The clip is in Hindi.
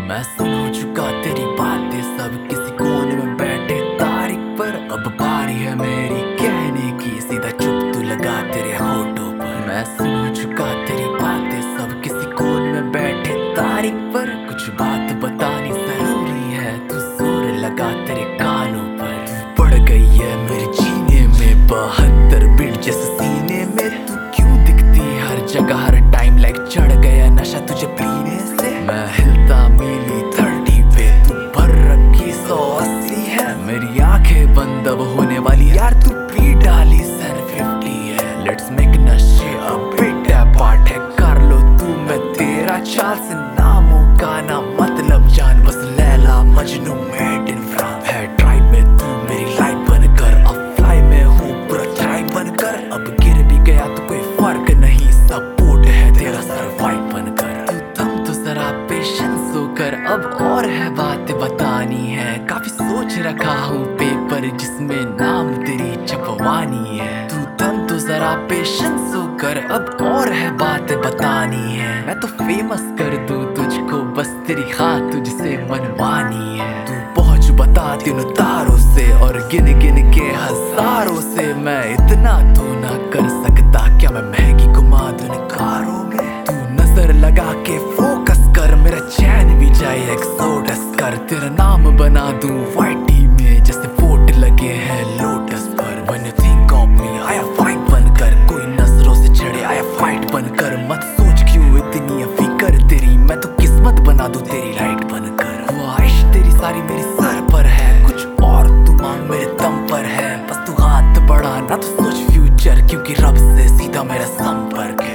मैं सुन हो चुका तेरी बातें सब किसी कोने में बैठे तारीख पर। अब बारी है मेरी कहने की, सीधा चुप तू लगा तेरे होठों पर। मैं सुन हो चुका तेरी बातें सब किसी कोने में बैठे तारीख पर। कुछ बात बतानी जरूरी है, तू जोर लगा तेरे कानों पर। तू पड़ गई है मेरे जीने में 72 बीट जैसे सीने में। तू क्यों दिखती हर जगह हर टाइम लाइक चढ़ गया नशा तुझे पीने से। मैं हिलता मिली 30 पे, तू भर रखी 180 है। मेरी आंखें बंद अब होने वाली यार, तू पी डाली 750 है। लेट्स मेक नशे अ बिट अपार्ट है, कर लो तू मैं तेरा चाल से नामों का ना मतलब जान। बस Laila Majnu made in France है ट्राइब में, तू मेरी लाइफ बनकर। अब फ्लाई में हूँ पूरा ट्राइब बनकर। अब गिर भी गया तो कोई फर्क नहीं, सपोर्ट है तेरा सर्वाइव बनकर। तू थम तो जरा पेशेंस होकर, अब और है बात बतानी है। काफी सोच रखा हूँ पेपर जिसमें नाम तेरी छपवानी है। तू थम तो जरा पेशेंस होकर, अब और है बात बतानी है। मैं तो फेमस कर दूं तुझको, बस तेरी हाँ तुझसे मनवानी है। तू पहुंच बता तीनों तारों से और गिन गिन के हजारों से। मैं इतना तो ना कर सकता क्या, मैं महंगी घुमा दूं इन कारों में। तू नजर लगा के फोकस कर, मेरा चैन भी जाए एक्सोडस कर। तेरा नाम बना दूं वाइटी में जैसे वोट लगे हैं लोटस पर। When you think of me आया फाइट बनकर, कोई नजरों से चढ़े आया फाइट बनकर। मत सोच क्यों इतनी फिकर तेरी, मैं तो किस्मत बना दूं तेरी लाइट बनकर। ख्वाहिश तेरी सारी मेरी सर पर है, कुछ और तू मांग मेरे दम पर है। बस तू हाथ बढ़ा ना तो सोच फ्यूचर, क्योंकि रब से सीधा मेरा संपर्क है।